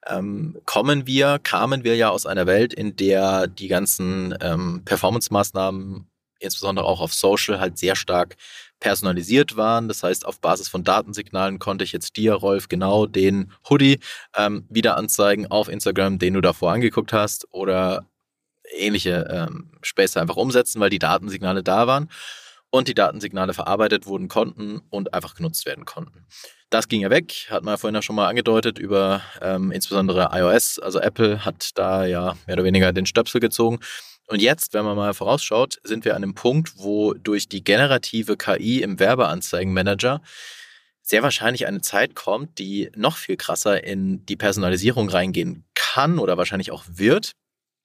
kamen wir ja aus einer Welt, in der die ganzen Performance-Maßnahmen, insbesondere auch auf Social, halt sehr stark personalisiert waren. Das heißt, auf Basis von Datensignalen konnte ich jetzt dir, Rolf, genau den Hoodie wieder anzeigen auf Instagram, den du davor angeguckt hast oder ähnliche Späße einfach umsetzen, weil die Datensignale da waren. Und die Datensignale verarbeitet wurden konnten und einfach genutzt werden konnten. Das ging ja weg, hat man ja vorhin auch schon mal angedeutet, über insbesondere iOS. Also Apple hat da ja mehr oder weniger den Stöpsel gezogen. Und jetzt, wenn man mal vorausschaut, sind wir an einem Punkt, wo durch die generative KI im Werbeanzeigenmanager sehr wahrscheinlich eine Zeit kommt, die noch viel krasser in die Personalisierung reingehen kann oder wahrscheinlich auch wird,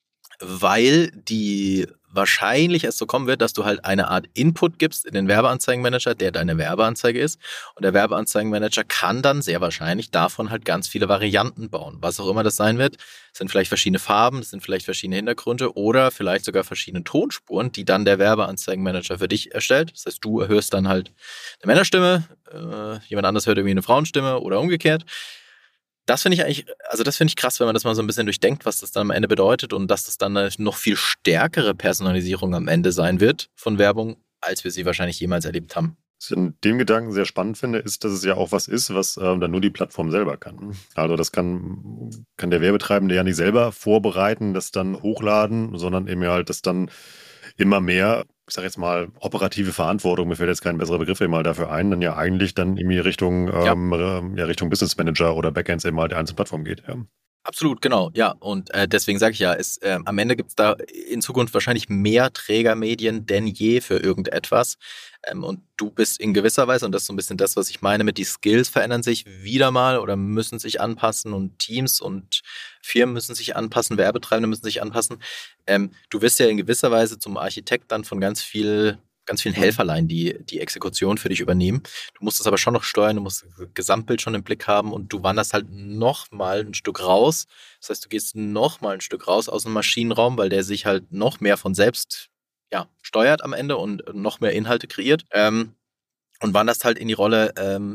weil die wahrscheinlich erst so kommen wird, dass du halt eine Art Input gibst in den Werbeanzeigenmanager, der deine Werbeanzeige ist. Und der Werbeanzeigenmanager kann dann sehr wahrscheinlich davon halt ganz viele Varianten bauen. Was auch immer das sein wird, das sind vielleicht verschiedene Farben, das sind vielleicht verschiedene Hintergründe oder vielleicht sogar verschiedene Tonspuren, die dann der Werbeanzeigenmanager für dich erstellt. Das heißt, du hörst dann halt eine Männerstimme, jemand anderes hört irgendwie eine Frauenstimme oder umgekehrt. Das finde ich krass, wenn man das mal so ein bisschen durchdenkt, was das dann am Ende bedeutet und dass das dann eine noch viel stärkere Personalisierung am Ende sein wird von Werbung, als wir sie wahrscheinlich jemals erlebt haben.
Was ich in dem Gedanken sehr spannend finde, ist, dass es ja auch was ist, was dann nur die Plattform selber kann. Also das kann der Werbetreibende ja nicht selber vorbereiten, das dann hochladen, sondern eben halt das dann immer mehr, ich sage jetzt mal, operative Verantwortung, mir fällt jetzt kein besserer Begriff eben mal dafür ein, dann ja eigentlich dann irgendwie Richtung Business Manager oder Backends eben halt der einzelnen Plattform geht. Ja.
Absolut, genau, ja. Und deswegen sage ich ja, am Ende gibt es da in Zukunft wahrscheinlich mehr Trägermedien denn je für irgendetwas. Und du bist in gewisser Weise, und das ist so ein bisschen das, was ich meine, mit die Skills verändern sich wieder mal oder müssen sich anpassen und Teams und Firmen müssen sich anpassen, Werbetreibende müssen sich anpassen. Du wirst ja in gewisser Weise zum Architekt dann von ganz vielen Helferlein, die Exekution für dich übernehmen. Du musst es aber schon noch steuern, du musst das Gesamtbild schon im Blick haben und du wanderst halt noch mal ein Stück raus. Das heißt, du gehst noch mal ein Stück raus aus dem Maschinenraum, weil der sich halt noch mehr von selbst steuert am Ende und noch mehr Inhalte kreiert. Und wanderst halt in die Rolle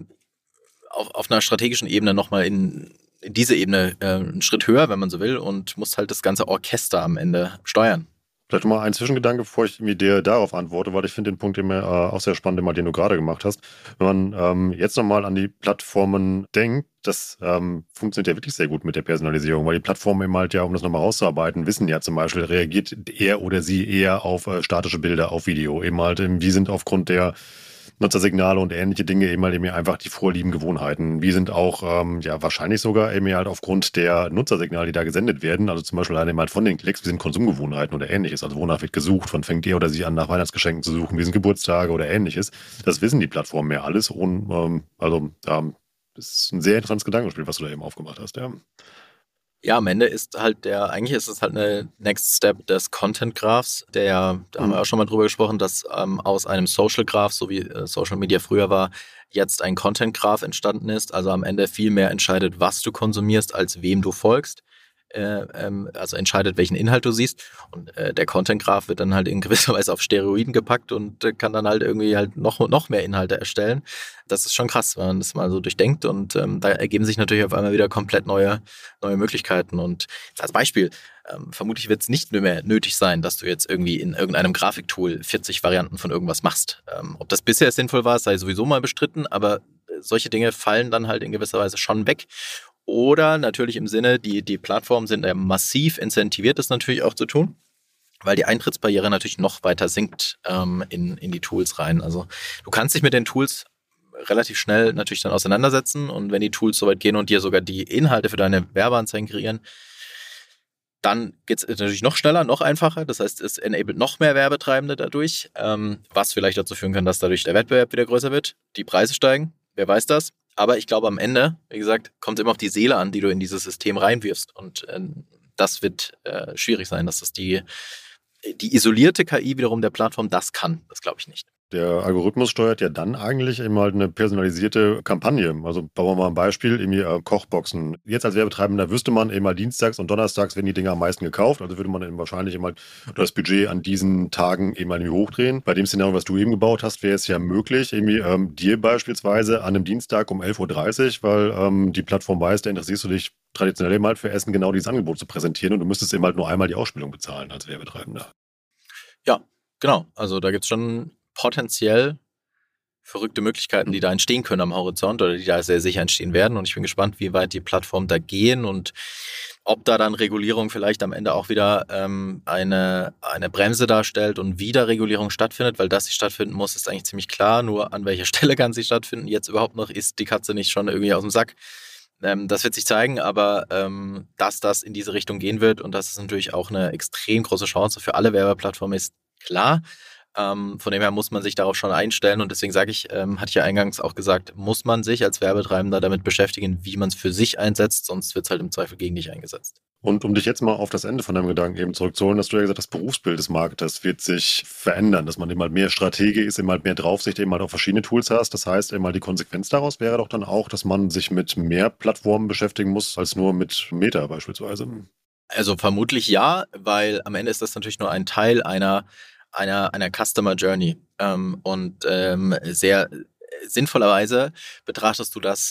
auf einer strategischen Ebene nochmal in diese Ebene einen Schritt höher, wenn man so will, und musst halt das ganze Orchester am Ende steuern.
Vielleicht mal ein Zwischengedanke, bevor ich mir dir darauf antworte, weil ich finde den Punkt immer auch sehr spannend, den du gerade gemacht hast. Wenn man jetzt nochmal an die Plattformen denkt, das funktioniert ja wirklich sehr gut mit der Personalisierung, weil die Plattformen eben halt ja, um das nochmal rauszuarbeiten, wissen ja zum Beispiel, reagiert er oder sie eher auf statische Bilder, auf Video. Eben halt, wie sind aufgrund der Nutzersignale und ähnliche Dinge eben halt einfach die vorlieben Gewohnheiten. Wie sind auch wahrscheinlich sogar eben halt aufgrund der Nutzersignale, die da gesendet werden, also zum Beispiel eben halt von den Klicks, wie sind Konsumgewohnheiten oder ähnliches, also wonach wird gesucht, wann fängt er oder sie an, nach Weihnachtsgeschenken zu suchen, wie sind Geburtstage oder ähnliches. Das wissen die Plattformen ja alles und das ist ein sehr interessantes Gedankenspiel, was du da eben aufgemacht hast, ja.
Ja, am Ende ist halt eigentlich ist es halt eine Next Step des Content Graphs, da haben wir auch schon mal drüber gesprochen, dass aus einem Social Graph, so wie Social Media früher war, jetzt ein Content Graph entstanden ist. Also am Ende viel mehr entscheidet, was du konsumierst, als wem du folgst. Also entscheidet, welchen Inhalt du siehst. Und der Content Graph wird dann halt in gewisser Weise auf Steroiden gepackt und kann dann halt irgendwie halt noch mehr Inhalte erstellen. Das ist schon krass, wenn man das mal so durchdenkt. Und da ergeben sich natürlich auf einmal wieder komplett neue Möglichkeiten. Und als Beispiel, vermutlich wird es nicht mehr nötig sein, dass du jetzt irgendwie in irgendeinem Grafiktool 40 Varianten von irgendwas machst. Ob das bisher sinnvoll war, sei sowieso mal bestritten, aber solche Dinge fallen dann halt in gewisser Weise schon weg. Oder natürlich im Sinne, die Plattformen sind ja massiv incentiviert, das natürlich auch zu tun, weil die Eintrittsbarriere natürlich noch weiter sinkt in die Tools rein. Also du kannst dich mit den Tools relativ schnell natürlich dann auseinandersetzen und wenn die Tools soweit gehen und dir sogar die Inhalte für deine Werbeanzeigen kreieren, dann geht es natürlich noch schneller, noch einfacher. Das heißt, es enabled noch mehr Werbetreibende dadurch, was vielleicht dazu führen kann, dass dadurch der Wettbewerb wieder größer wird, die Preise steigen, wer weiß das. Aber ich glaube, am Ende, wie gesagt, kommt es immer auf die Seele an, die du in dieses System reinwirfst. Und das wird schwierig sein, dass das die isolierte KI wiederum der Plattform das kann. Das glaube ich nicht.
Der Algorithmus steuert ja dann eigentlich eben halt eine personalisierte Kampagne. Also bauen wir mal ein Beispiel, irgendwie Kochboxen. Jetzt als Werbetreibender wüsste man eben mal dienstags und donnerstags werden die Dinger am meisten gekauft. Also würde man eben wahrscheinlich eben halt das Budget an diesen Tagen eben mal hochdrehen. Bei dem Szenario, was du eben gebaut hast, wäre es ja möglich, irgendwie dir beispielsweise an einem Dienstag um 11.30 Uhr, weil die Plattform weiß, da interessierst du dich traditionell eben halt für Essen, genau dieses Angebot zu präsentieren und du müsstest eben halt nur einmal die Ausspielung bezahlen als Werbetreibender.
Ja, genau. Also da gibt es schon potenziell verrückte Möglichkeiten, die da entstehen können am Horizont oder die da sehr sicher entstehen werden. Und ich bin gespannt, wie weit die Plattformen da gehen und ob da dann Regulierung vielleicht am Ende auch wieder eine Bremse darstellt und wieder Regulierung stattfindet, weil dass sie stattfinden muss, ist eigentlich ziemlich klar. Nur an welcher Stelle kann sie stattfinden? Jetzt überhaupt noch, ist die Katze nicht schon irgendwie aus dem Sack? Das wird sich zeigen, aber dass das in diese Richtung gehen wird und dass es natürlich auch eine extrem große Chance für alle Werbeplattformen ist, klar. Von dem her muss man sich darauf schon einstellen und deswegen sage ich, hatte ich ja eingangs auch gesagt, muss man sich als Werbetreibender damit beschäftigen, wie man es für sich einsetzt, sonst wird es halt im Zweifel gegen dich eingesetzt.
Und um dich jetzt mal auf das Ende von deinem Gedanken eben zurückzuholen, hast du ja gesagt, das Berufsbild des Marketers wird sich verändern, dass man eben halt mehr Stratege ist, eben halt mehr Draufsicht, eben halt auch verschiedene Tools hast. Das heißt, eben halt die Konsequenz daraus wäre doch dann auch, dass man sich mit mehr Plattformen beschäftigen muss, als nur mit Meta beispielsweise.
Also vermutlich ja, weil am Ende ist das natürlich nur ein Teil einer Customer Journey und sehr sinnvollerweise betrachtest du das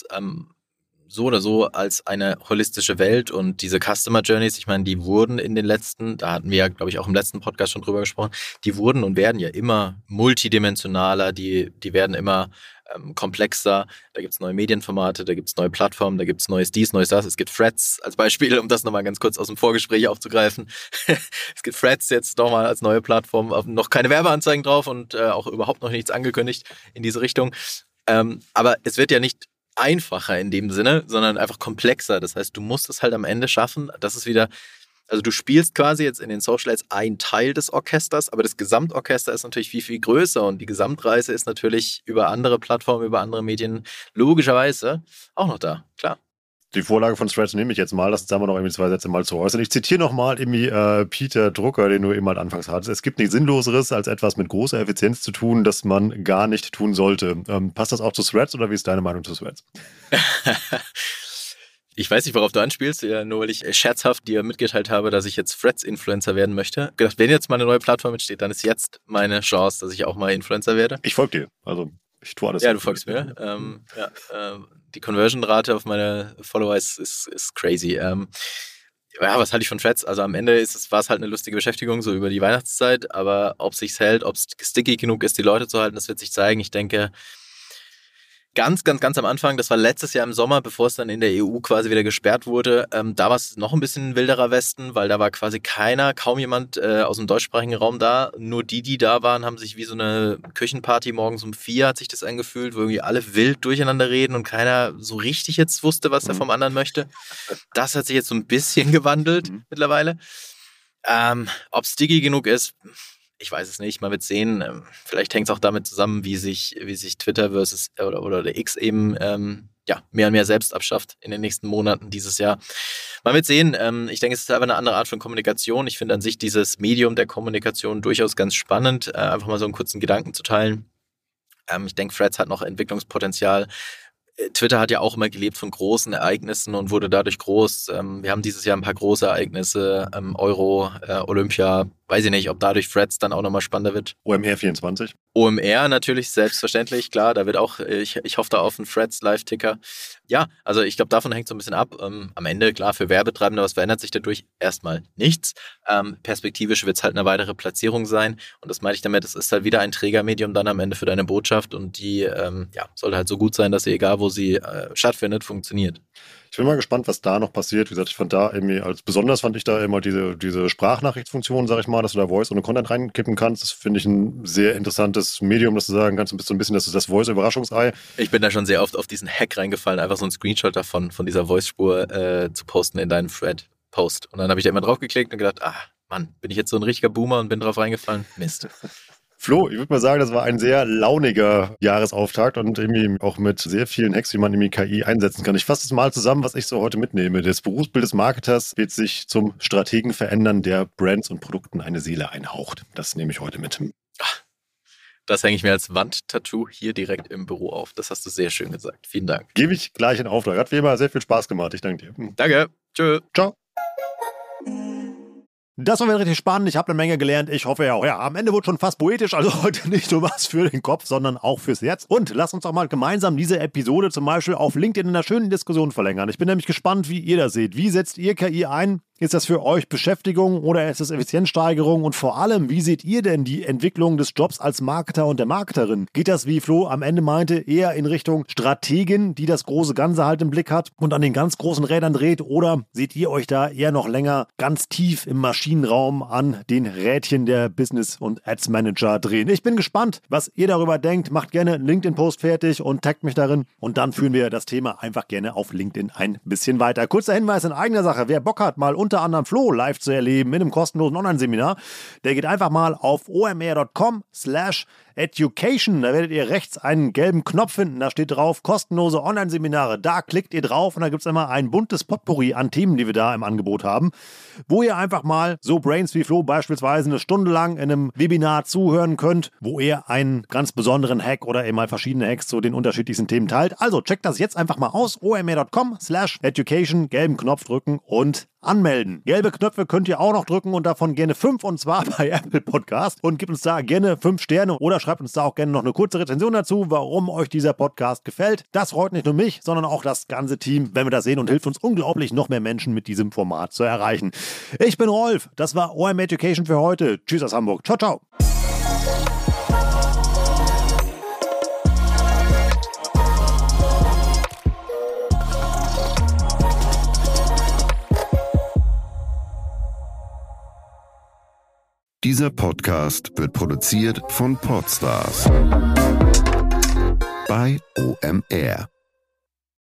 so oder so als eine holistische Welt und diese Customer Journeys, ich meine, die wurden in den letzten, da hatten wir ja, glaube ich, auch im letzten Podcast schon drüber gesprochen, die wurden und werden ja immer multidimensionaler, die werden immer komplexer, da gibt es neue Medienformate, da gibt es neue Plattformen, da gibt es neues dies, neues das, es gibt Threads als Beispiel, um das nochmal ganz kurz aus dem Vorgespräch aufzugreifen. Es gibt Threads jetzt nochmal als neue Plattform, noch keine Werbeanzeigen drauf und auch überhaupt noch nichts angekündigt in diese Richtung. Aber es wird ja nicht einfacher in dem Sinne, sondern einfach komplexer. Das heißt, du musst es halt am Ende schaffen, dass es wieder, also du spielst quasi jetzt in den Social Ads ein Teil des Orchesters, aber das Gesamtorchester ist natürlich viel, viel größer und die Gesamtreise ist natürlich über andere Plattformen, über andere Medien logischerweise auch noch da, klar.
Die Vorlage von Threads nehme ich jetzt mal, lass uns da mal noch irgendwie 2 Sätze mal zu äußern. Ich zitiere nochmal irgendwie Peter Drucker, den du eben halt anfangs hattest. Es gibt nichts Sinnloseres, als etwas mit großer Effizienz zu tun, das man gar nicht tun sollte. Passt das auch zu Threads oder wie ist deine Meinung zu Threads?
Ich weiß nicht, worauf du anspielst, nur weil ich scherzhaft dir mitgeteilt habe, dass ich jetzt Threads-Influencer werden möchte. Gedacht, wenn jetzt mal eine neue Plattform entsteht, dann ist jetzt meine Chance, dass ich auch mal Influencer werde.
Ich folge dir, also ich tue alles.
Ja, du folgst mir. Die Conversion-Rate auf meine Follower ist crazy. Ja, was halte ich von Threads? Also am Ende war es halt eine lustige Beschäftigung, so über die Weihnachtszeit, aber ob es sich hält, ob es sticky genug ist, die Leute zu halten, das wird sich zeigen. Ich denke, ganz am Anfang, das war letztes Jahr im Sommer, bevor es dann in der EU quasi wieder gesperrt wurde, da war es noch ein bisschen wilderer Westen, weil da war quasi kaum jemand aus dem deutschsprachigen Raum da. Nur die da waren, haben sich wie so eine Küchenparty morgens um 4 hat sich das angefühlt, wo irgendwie alle wild durcheinander reden und keiner so richtig jetzt wusste, was er vom anderen möchte. Das hat sich jetzt so ein bisschen gewandelt mittlerweile. Ob sticky genug ist, ich weiß es nicht, man wird sehen. Vielleicht hängt es auch damit zusammen, wie sich Twitter versus oder der X eben mehr und mehr selbst abschafft in den nächsten Monaten dieses Jahr. Man wird sehen. Ich denke, es ist einfach eine andere Art von Kommunikation. Ich finde an sich dieses Medium der Kommunikation durchaus ganz spannend, einfach mal so einen kurzen Gedanken zu teilen. Ich denke, Threads hat noch Entwicklungspotenzial. Twitter hat ja auch immer gelebt von großen Ereignissen und wurde dadurch groß. Wir haben dieses Jahr ein paar große Ereignisse, Euro, Olympia. Weiß ich nicht, ob dadurch Threads dann auch nochmal spannender wird.
OMR 24.
OMR natürlich, selbstverständlich, klar. Da wird auch, ich hoffe da auf einen Threads Live-Ticker. Ja, also ich glaube, davon hängt so ein bisschen ab. Am Ende, klar, für Werbetreibende, was verändert sich dadurch? Erstmal nichts. Perspektivisch wird es halt eine weitere Platzierung sein. Und das meine ich damit, es ist halt wieder ein Trägermedium dann am Ende für deine Botschaft. Und die soll halt so gut sein, dass sie, egal wo sie stattfindet, funktioniert.
Ich bin mal gespannt, was da noch passiert. Wie gesagt, ich fand da irgendwie, besonders fand ich da immer diese Sprachnachrichtsfunktion, sag ich mal, dass du da Voice und Content reinkippen kannst. Das finde ich ein sehr interessantes Medium, dass du sagen kannst, du bist so ein bisschen das Voice-Überraschungsei.
Ich bin da schon sehr oft auf diesen Hack reingefallen, einfach so einen Screenshot davon, von dieser Voice-Spur zu posten in deinen Thread-Post. Und dann habe ich da immer drauf geklickt und gedacht, Mann, bin ich jetzt so ein richtiger Boomer und bin drauf reingefallen? Mist.
Flo, ich würde mal sagen, das war ein sehr launiger Jahresauftakt und irgendwie auch mit sehr vielen Hacks, wie man irgendwie KI einsetzen kann. Ich fasse es mal zusammen, was ich so heute mitnehme. Das Berufsbild des Marketers wird sich zum Strategen verändern, der Brands und Produkten eine Seele einhaucht. Das nehme ich heute mit.
Das hänge ich mir als Wandtattoo hier direkt im Büro auf. Das hast du sehr schön gesagt. Vielen Dank.
Gebe ich gleich in Auftrag. Hat wie immer sehr viel Spaß gemacht. Ich danke dir.
Danke. Tschö.
Ciao. Das war wieder richtig spannend. Ich habe eine Menge gelernt. Ich hoffe ja auch. Ja, am Ende wurde schon fast poetisch. Also heute nicht nur was für den Kopf, sondern auch fürs Herz. Und lasst uns doch mal gemeinsam diese Episode zum Beispiel auf LinkedIn in einer schönen Diskussion verlängern. Ich bin nämlich gespannt, wie ihr das seht. Wie setzt ihr KI ein? Ist das für euch Beschäftigung oder ist es Effizienzsteigerung? Und vor allem, wie seht ihr denn die Entwicklung des Jobs als Marketer und der Marketerin? Geht das, wie Flo am Ende meinte, eher in Richtung Strategin, die das große Ganze halt im Blick hat und an den ganz großen Rädern dreht? Oder seht ihr euch da eher noch länger ganz tief im Maschinenraum an den Rädchen der Business- und Ads-Manager drehen? Ich bin gespannt, was ihr darüber denkt. Macht gerne einen LinkedIn-Post fertig und taggt mich darin. Und dann führen wir das Thema einfach gerne auf LinkedIn ein bisschen weiter. Kurzer Hinweis in eigener Sache. Wer Bock hat, mal unter anderem Flo live zu erleben in einem kostenlosen Online-Seminar, der geht einfach mal auf omr.com/education. Da werdet ihr rechts einen gelben Knopf finden, da steht drauf kostenlose Online-Seminare. Da klickt ihr drauf und da gibt es immer ein buntes Potpourri an Themen, die wir da im Angebot haben, wo ihr einfach mal so Brains wie Flo beispielsweise eine Stunde lang in einem Webinar zuhören könnt, wo ihr einen ganz besonderen Hack oder eben mal verschiedene Hacks zu den unterschiedlichsten Themen teilt. Also checkt das jetzt einfach mal aus, omr.com/education, gelben Knopf drücken und anmelden. Gelbe Knöpfe könnt ihr auch noch drücken und davon gerne 5 und zwar bei Apple Podcast und gebt uns da gerne 5 Sterne oder schreibt uns da auch gerne noch eine kurze Rezension dazu, warum euch dieser Podcast gefällt. Das freut nicht nur mich, sondern auch das ganze Team, wenn wir das sehen und hilft uns unglaublich, noch mehr Menschen mit diesem Format zu erreichen. Ich bin Rolf, das war OMR Education für heute. Tschüss aus Hamburg. Ciao, ciao.
Dieser Podcast wird produziert von Podstars bei OMR.